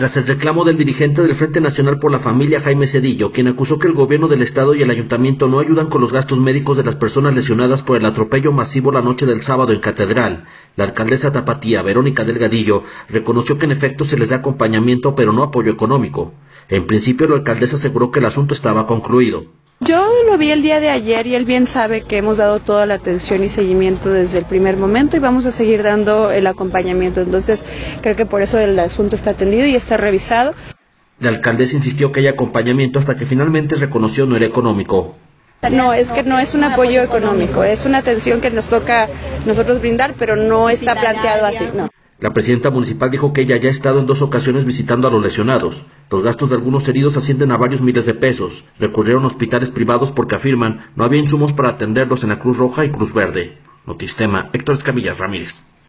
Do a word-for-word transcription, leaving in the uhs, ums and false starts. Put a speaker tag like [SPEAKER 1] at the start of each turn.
[SPEAKER 1] Tras el reclamo del dirigente del Frente Nacional por la Familia, Jaime Cedillo, quien acusó que el gobierno del estado y el ayuntamiento no ayudan con los gastos médicos de las personas lesionadas por el atropello masivo la noche del sábado en Catedral, la alcaldesa tapatía, Verónica Delgadillo, reconoció que en efecto se les da acompañamiento pero no apoyo económico. En principio, la alcaldesa aseguró que el asunto estaba concluido.
[SPEAKER 2] Yo lo vi el día de ayer y él bien sabe que hemos dado toda la atención y seguimiento desde el primer momento y vamos a seguir dando el acompañamiento. Entonces, creo que por eso el asunto está atendido y está revisado.
[SPEAKER 1] La alcaldesa insistió que hay acompañamiento hasta que finalmente reconoció no era económico.
[SPEAKER 2] No, es que no es un apoyo económico, es una atención que nos toca nosotros brindar, pero no está planteado así, no.
[SPEAKER 1] La presidenta municipal dijo que ella ya ha estado en dos ocasiones visitando a los lesionados. Los gastos de algunos heridos ascienden a varios miles de pesos. Recurrieron a hospitales privados porque afirman no había insumos para atenderlos en la Cruz Roja y Cruz Verde. Notistema, Héctor Escamilla Ramírez.